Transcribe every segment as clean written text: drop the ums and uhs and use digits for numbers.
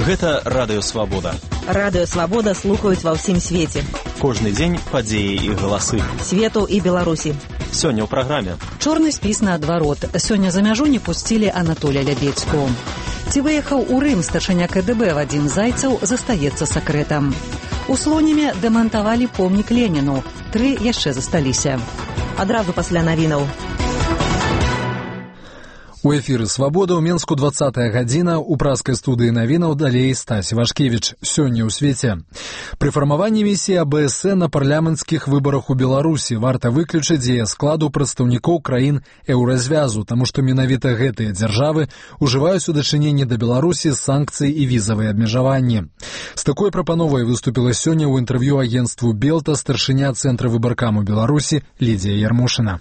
Гэта Радыё Свабода. Радыё Свабода слухаюць ва ўсім свеце. Кожны дзень падзеі і галасы. Свету і Беларусі. Сёння ў праграме. Чорны спіс наадварот. Сёння за мяжу не пусцілі Анатолія Лябедзьку. Ці выехаў у Рым старшыня КДБ Вадзім Зайцаў, застаецца сакрэтам. У Слонеме дэмантавалі помнік Леніну. 3 яшчэ засталіся. Адразу пасля навінаў. У эфіры «Свабода» ў Менску 20-я гадзіна, у праскай студыі навінаў далей Стась Вашкевіч. Сёння ў свеце. Пры фармаванні місіі АБСН на парламенцкіх выбарах у Беларусі варта выключыць з яе складу прадстаўнікоў краін еўразвязу, таму што менавіта гэтыя дзяржавы ўжываюць у дачыненні да Беларусі санкцыі і візавыя абмежаванні. З такой прапановай выступіла сёння ў інтэрв'ю агенцтву Белта старшыня Цэнтра выбаркам у Беларусі Лідзія Ярмошына.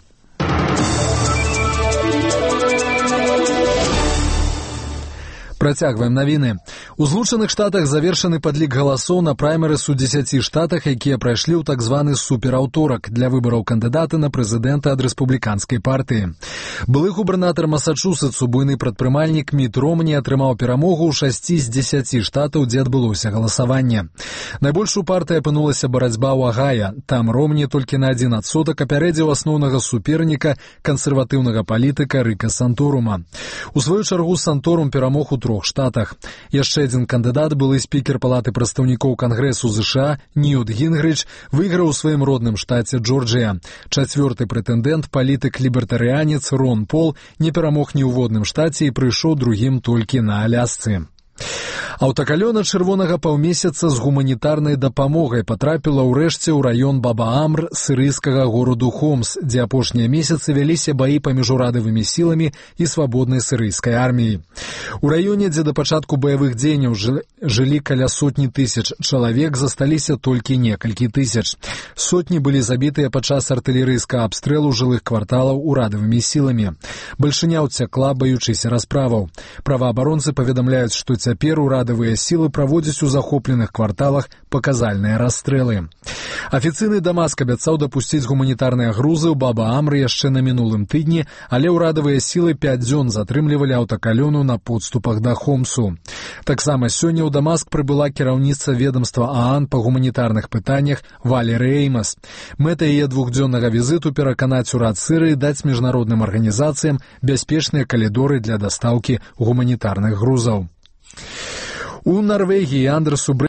Працягваем навіны. У Злучаных Штатах завершаны падлік галасоў на праймерыс у 10 штатах, якія прайшлі ў так званы супераўторак для выбараў кандыдата на прэзідэнта ад рэспубліканскай партыі. Былы губернатар Масачусетсу, буйны прадпрымальнік Міт Ромні атрымаў перамогу ў 6 з 10 штатаў, дзе адбылося галасаванне. Найбольшую партыю апынулася барацьба ў Агая. Там Ромні толькі на 1% апярэдзіў асноўнага суперніка, кансерватыўнага палітыка Рыка Санторума. У сваю чаргу Санторум перамог у 3 штатах. Яшчэ адзін кандыдат, былы спікер палаты прадстаўнікоў Кангрэсу ЗША Ньют Гінгрыч, выйграў у сваім родным штаце Джорджыя. 4-ты прэтэндэнт, палітык-лібертарыянец Рон Пол, не перамог ні ў водным штаце і прыйшоў другім толькі на Алясцы. Аўтакалёна чырвонага паўмесяца з гуманітарнай дапамогай патрапіла ўрэшце ў раён Баба-Амр сірыйскага гораду Хомс, дзе апошнія месяцы вяліся баі паміж урадавымі сіламі і свабоднай сірыйскай арміяй. У раёне, дзе да пачатку баявых дзеянняў жылі каля 100 000 чалавек, засталіся толькі некалькі тысяч. Сотні былі забітыя падчас артылерыйскага абстрэлу жылых кварталаў урадавымі сіламі. Бальшыня ўцякла, баючыся расправаў. Праваабаронцы паведамляюць, што цяпер урадавыя сілы праводзяць у захопленых кварталах паказальныя расстрэлы. Афіцыйны Дамаск абяцаў дапусціць гуманітарныя грузы ў Баба-Амры яшчэ на мінулым тыдні, але ўрадавыя сілы 5 дзён затрымлівалі аўтакалёну на подступах да Хомсу. Таксама сёння ў Дамаск прыбыла кіраўніца ведамства ААН па гуманітарных пытаннях Валерыя Эймас. Мэта яе 2-дзённага візіту пераканаць урад Сірыі даць міжнародным арганізацыям бяспечныя калідоры для дастаўкі гуманітарных грузаў. У Нарвегіі Андерсу